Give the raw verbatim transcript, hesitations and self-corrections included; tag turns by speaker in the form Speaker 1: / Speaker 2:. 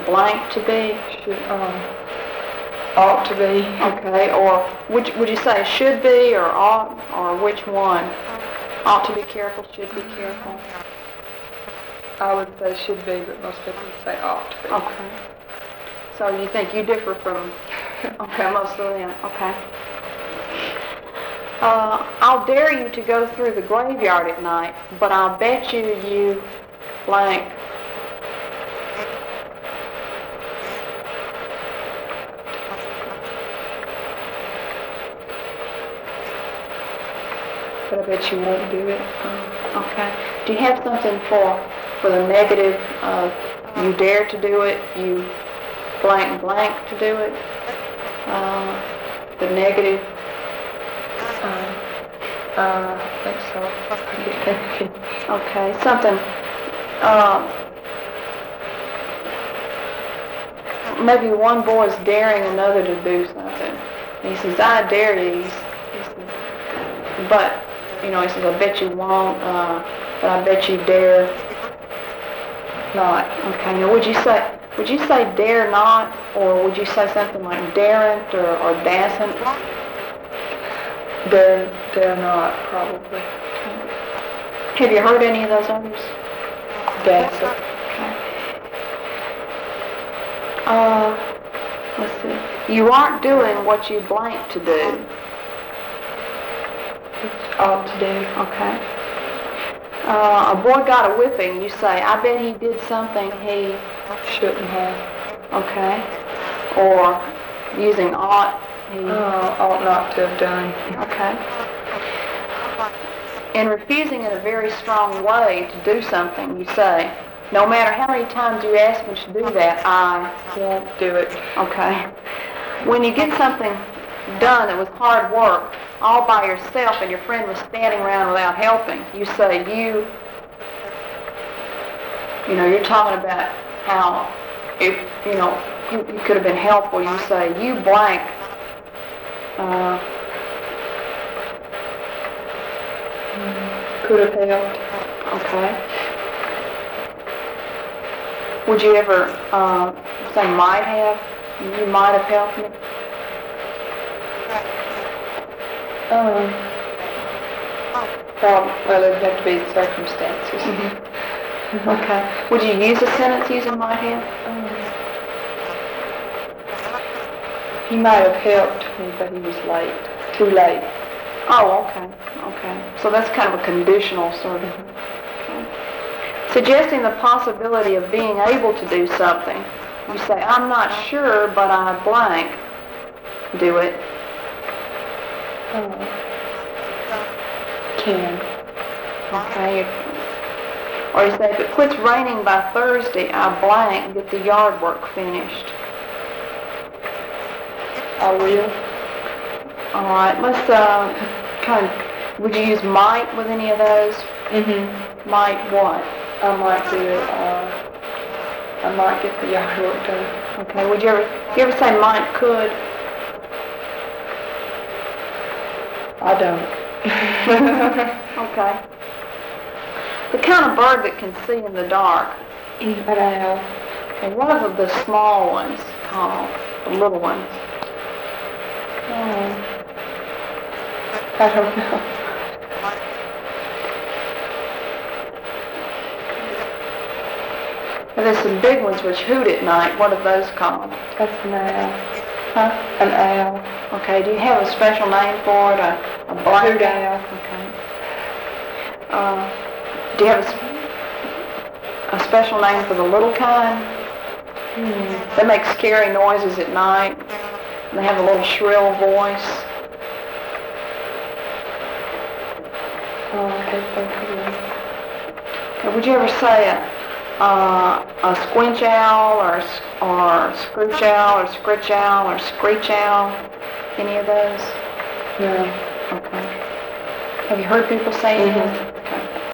Speaker 1: blank to be?
Speaker 2: Should, um, ought to be.
Speaker 1: Okay, or would, would you say should be or ought, or which one? Ought to be careful, should be careful?
Speaker 2: I would say should be, but most people would say ought to be.
Speaker 1: Okay. So you think you differ from, okay, most of them, okay. Uh, I'll dare you to go through the graveyard at night, but I'll bet you you blank.
Speaker 2: But I bet you won't do it.
Speaker 1: Okay. Do you have something for for the negative of you dare to do it, you blank blank to do it? Uh, the negative?
Speaker 2: Uh, uh, I think so. I can't think of it.
Speaker 1: Okay. Something. Uh, maybe one boy is daring another to do something. And he says, "I dare you." He says, but. You know, he says, I bet you won't, uh, but I bet you dare not. Okay, now would you say, would you say dare not, or would you say something like daren't or, or dassent?
Speaker 2: Dare, dare not, probably.
Speaker 1: Okay. Have you heard any of those others?
Speaker 2: Dassent.
Speaker 1: Okay. Uh, let's see. You aren't doing what you blank to do.
Speaker 2: Ought to do.
Speaker 1: Okay. Uh, a boy got a whipping. You say, I bet he did something he
Speaker 2: shouldn't have.
Speaker 1: Okay. Or using ought. He
Speaker 2: uh, ought not to have done.
Speaker 1: Okay. In refusing in a very strong way to do something, you say, no matter how many times you ask me to do that, I
Speaker 2: won't do it.
Speaker 1: Okay. When you get something done that was hard work, all by yourself, and your friend was standing around without helping, you say you, you know, you're talking about how, if, you know, you, you could have been helpful, you say you blank, uh,
Speaker 2: could have helped.
Speaker 1: Okay. Would you ever uh, say might have, you might have helped me?
Speaker 2: Um, well, well, it would have to be the circumstances.
Speaker 1: Mm-hmm. Okay. Would you use a sentence using might have?
Speaker 2: Um, he might have helped me, but he was late. Too late.
Speaker 1: Oh, okay. Okay. So that's kind of a conditional sort of. Okay. Suggesting the possibility of being able to do something. You say, I'm not sure, but I blank. Do it.
Speaker 2: Oh. Can.
Speaker 1: Okay. Or you say, if it quits raining by Thursday, I blank get the yard work finished.
Speaker 2: I will.
Speaker 1: All right. Let's uh, kind of. Would you use might with any of those?
Speaker 2: Mm-hmm.
Speaker 1: Might what?
Speaker 2: I might do it. Uh, I might get the yard work done.
Speaker 1: Okay. Would you ever? You ever say might could?
Speaker 2: I don't.
Speaker 1: Okay. The kind of bird that can see in the dark.
Speaker 2: An owl.
Speaker 1: And what are the small ones called? The little ones?
Speaker 2: Oh. I don't know.
Speaker 1: And there's some big ones which hoot at night. What are those called?
Speaker 2: That's an owl.
Speaker 1: Huh?
Speaker 2: An owl.
Speaker 1: Okay. Do you have a special name for it? A, a black
Speaker 2: hoot owl.
Speaker 1: Okay. Uh, do you have a, a special name for the little kind?
Speaker 2: Hmm.
Speaker 1: They make scary noises at night. And they have a little shrill voice.
Speaker 2: Oh, I can't think of it.
Speaker 1: Okay, would you ever say a, uh, a squinch owl or or scrooch owl or scritch owl or screech owl? Any of those?
Speaker 2: No.
Speaker 1: Okay. Have you heard people say
Speaker 2: Mm-hmm.
Speaker 1: that?